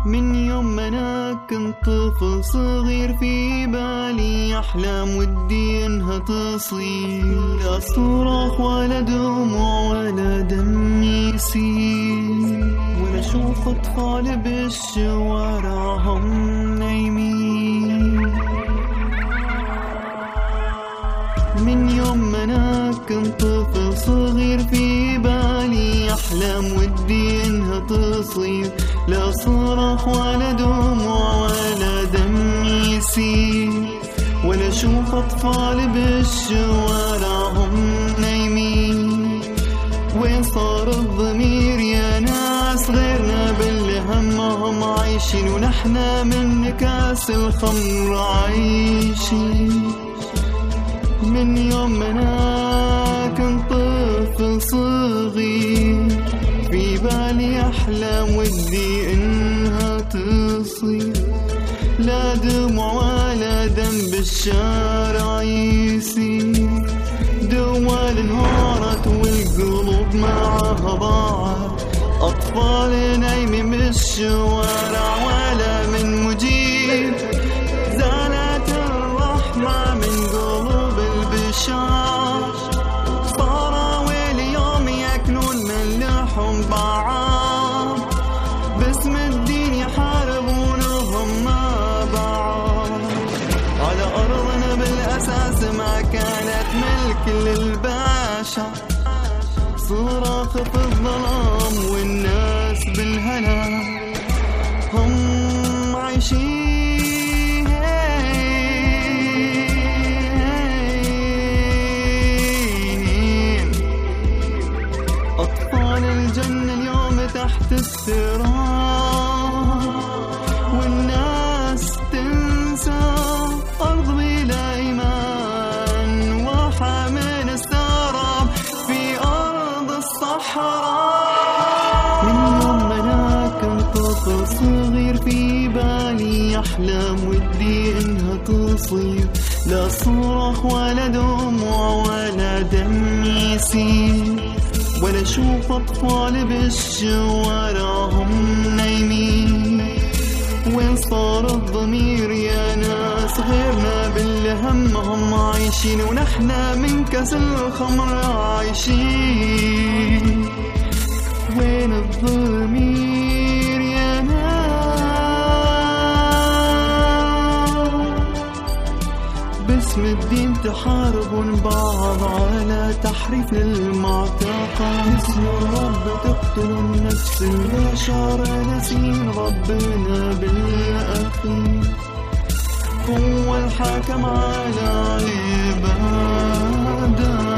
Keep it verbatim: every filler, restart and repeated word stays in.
من يوم ما أنا كنت طفل صغير في بالي أحلام ودي إنها تصير، لا صراخ ولا دموع ولا دم يسيل، ولا أشوف أطفال بالشوارع هم نايمين. من يوم ما أنا كنت طفل صغير في بالي أحلام ودي إنها تصير، لا صراخ ولا دموع ولا دم يسيل، ولا أشوف أطفال بالشوارع هم نايمين. وين صار الضمير يا ناس؟ غيرنا باللي همهم عايشين، ونحنا من كاس الخمر عايشين. من يوم ما أنا كنت طفل صغير في بالي أحلام ودي إنها تصير، لا دموع ولا دم بالشارع يسيل، دوال انهارت والقلوب معها ضاعت، أطفال نايمين بالشوارع ولا من مجيب، زالت الرحمة من قلوب البشر، صاروا اليوم يأكلون من لحم بعض، باسم الدين يحاربونهم مع بعض. على أرضنا بالأساس ما كانت ملك للبشر، صراخ في الظلام والناس بالهنا هم عايشين. أطفال الجنة اليوم تحت التراب، والناس تنسى أرض بلا إيمان، وحامل السراب في أرض الصحراء. من يوم ما أنا كنت طفل صغير في بالي أحلام ودي إنها تصير، لا صراخ ولا دموع ولا دم يسيل، ولا أشوف أطفال بالشوارع هم نايمين. وين صار الضمير يا ناس؟ غيرنا باللي همهم عايشين، ونحنا من كاس الخمر عايشين. وين الضمير يا ناس؟ باسم الدين تحاربون بعض على تحريف المعتقد، باسم الرب تقتلوا النفس البشر، ناسين ربنا بالأخير هو الحاكم على عباده.